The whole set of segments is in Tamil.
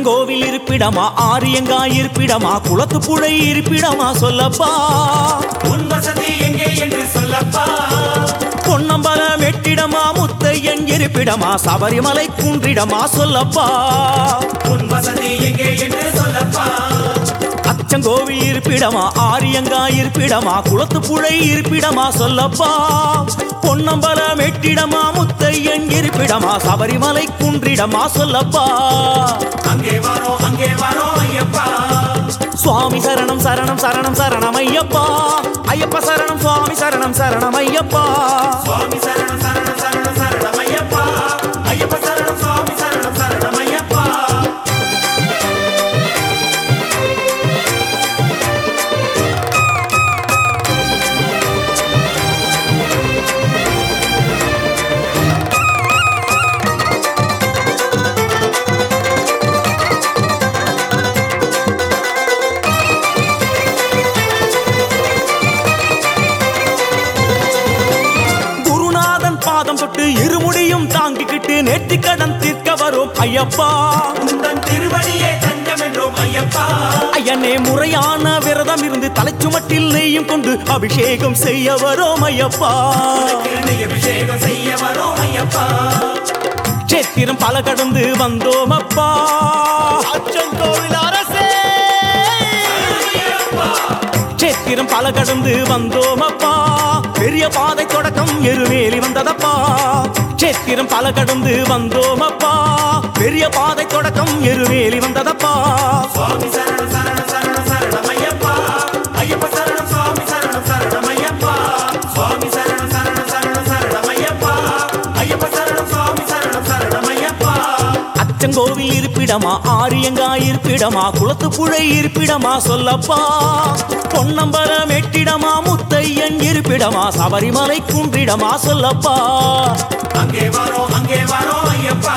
அச்சங்கோவில் இருப்பிடமா ஆரியங்காய் இருப்பிடமா குளத்து புழை இருப்பிடமா சொல்லப்பா உன் வசதி எங்கே என்று சொல்லப்பா பொன்னம்பலம் வெட்டிடமா முத்தையன் இருப்பிடமா சபரிமலை குன்றிடமா சொல்லப்பா உன் வசதி எங்கே என்று சொல்லப்பா அச்சங்கோவில் இருப்பிடமா ஆரியங்காய் இருப்பிடமா குளத்து புழை இருப்பிடமா சொல்லப்பா பொன்னம்பலம் வெட்டிடமா முத்தையன் இருப்பிடமா சபரிமலை குன்றிடமா சொல்லப்பா அங்கே வாரோ ஐயப்பா சுவாமி சரணம் சரணம் சரணம் சரணம் ஐயப்பா ஐயப்ப சரணம் சுவாமி சரணம் சரணம் ஐயப்பா சுவாமி சரணம் சரணம் சரணம் சரணம் ஐயப்பா ஐயப்ப சரணம் சுவாமி சரணம் சரணம் ஐயப்பா பாதம் தொட்டு இருமுடியும் தாங்கிக்கிட்டு நேர்த்திக்கடன் தீர்க்க வரும் ஐயப்பா உந்தன் திருவடியே தஞ்சம் என்றோம் ஐயப்பா ஐயனே முறையான விரதம் இருந்து தலைச்சுமட்டில் நெய்யும் கொண்டு அபிஷேகம் செய்ய வரும் ஐயப்பா அபிஷேகம் செய்ய வரோம் ஐயப்பா சேத்திரம் பல கடந்து வந்தோம் அப்பா அச்சங்கோவில் அரசே சேத்திரம் பல கடந்து வந்தோம் அப்பா பெரிய பாதை தொடக்கம் எருமேலி வந்ததப்பா சேத்திரம் பல கடந்து வந்தோம் அப்பா பெரிய பாதை தொடக்கம் எருமேலி வந்ததப்பா சுவாமி சரணம் சரணம் சரணம் சரணம் ஐயப்பா ஐயப்ப சரணம் சுவாமி சரணம் சரணம் ஐயப்பா சுவாமி சரணம் சரணம் சரணம் சரணம் ஐயப்பா ஐயப்ப சரணம் சுவாமி சரணம் சரணம் ஐயப்பா அச்சங்கோவில் இருப்பிடமா ஆரியங்காய் இருப்பிடமா குளத்து புழை இருப்பிடமா சொல்லப்பா பொன்னம்பலம் வெட்டிடமா முத்தையன் இருப்பிடமா சபரிமலை குன்றிடமா சொல்லப்பா அங்கே வாரோ ஐயப்பா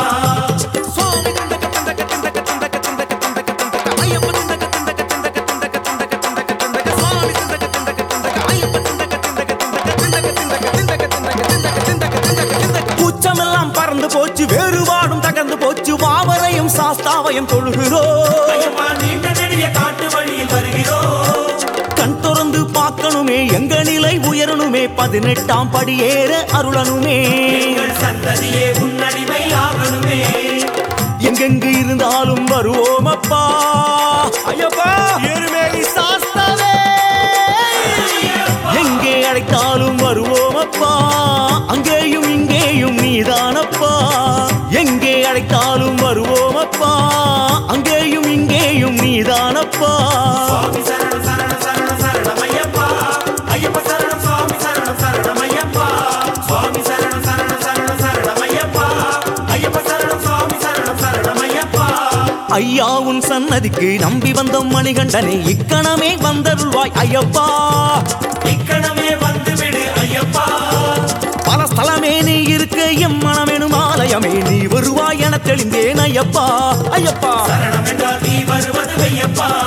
கூச்சமெல்லாம் பறந்து போச்சு வேறுபாடும் தகர்ந்து போச்சு வாவரையும் சாஸ்தாவையும் தொழுகிறோம் ஐயப்பா நீண்ட நெடிய காட்டு வழியில் வருகிறோம் கண் திறந்து பார்க்கணுமே எங்க நிலை உயரணுமே 18ஆம் படியேற அருளனுமே எங்கள் சந்ததியே உன்னடிமை ஆகணுமே எங்கெங்கு இருந்தாலும் வருவோம் அப்பா ஐயப்பா எருமேலி சாஸ்தாவே எங்கே அழைத்தாலும் வருவோம் அப்பா அங்கேயும் இங்கேயும் நீதானப்பா எங்கே அழைத்தாலும் வருவோம் அப்பா அங்கேயும் இங்கேயும் நீதானப்பா சுவாமி சரணம் சரணம் சரணம் சரணம் ஐயப்பா ஐயப்ப சரணம் சுவாமி சரணம் சரணம் ஐயப்பா சுவாமி சரணம் சரணம் சரணம் சரணம் ஐயப்பா ஐயப்ப சரணம் சுவாமி சரணம் சரணம் ஐயப்பா ஐயா உன் சன்னதிக்கு நம்பி வந்த மணிகண்டனே இக்கணமே வந்தருள்வாய் ஐயப்பா இக்கணமே வந்துவிடு ஐயப்பா பல ஸ்தலமே நீ இருக்க எம் மனமெனும் ஆலயமே நீ வருவாய் என தெளிந்தேன் ஐயப்பா ஐயப்பா சரணம் என்றால் நீ வருவது ஐயப்பா